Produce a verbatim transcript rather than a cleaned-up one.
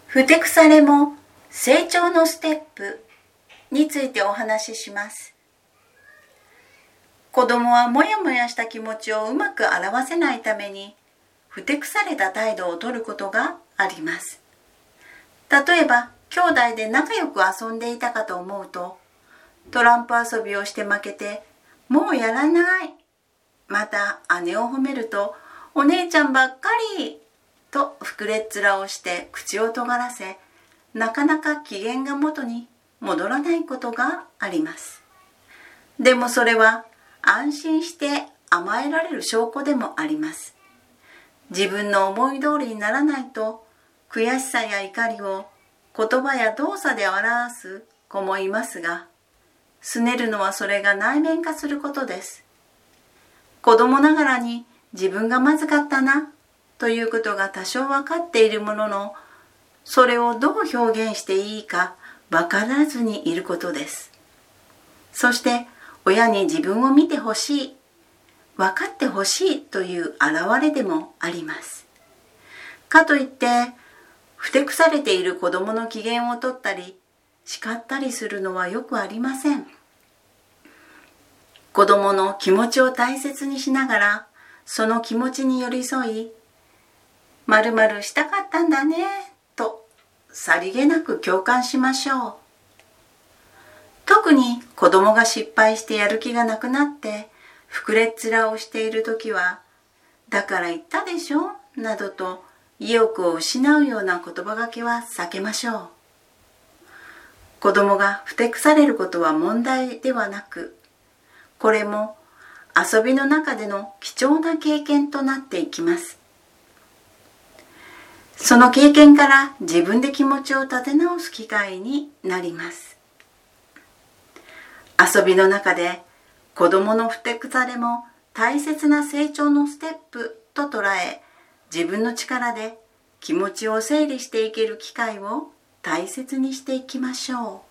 ふてくされも成長のステップについてお話しします。子供はもやもやした気持ちをうまく表せないためにふてくされた態度をとることがあります。例えば兄弟で仲良く遊んでいたかと思うと、トランプ遊びをして負けてもうやらない、また姉を褒めるとお姉ちゃんばっかりと膨れっ面をして口を尖らせ、なかなか機嫌が元に戻らないことがあります。でもそれは安心して甘えられる証拠でもあります。自分の思い通りにならないと悔しさや怒りを言葉や動作で表す子もいますが、拗ねるのはそれが内面化することです。子供ながらに自分がまずかったなということが多少分かっているものの、それをどう表現していいか分からずにいることです。そして親に自分を見てほしい、分かってほしいという表れでもあります。かといってふてくされている子供の機嫌を取ったり叱ったりするのはよくありません。子供の気持ちを大切にしながら、その気持ちに寄り添い、〇〇したかったんだねとさりげなく共感しましょう。特に子供が失敗してやる気がなくなって膨れっ面をしているときは、だから言ったでしょなどと意欲を失うような言葉がけは避けましょう。子供がふてくされることは問題ではなく、これも遊びの中での貴重な経験となっていきます。その経験から自分で気持ちを立て直す機会になります。遊びの中で子供のふてくされも大切な成長のステップと捉え、自分の力で気持ちを整理していける機会を大切にしていきましょう。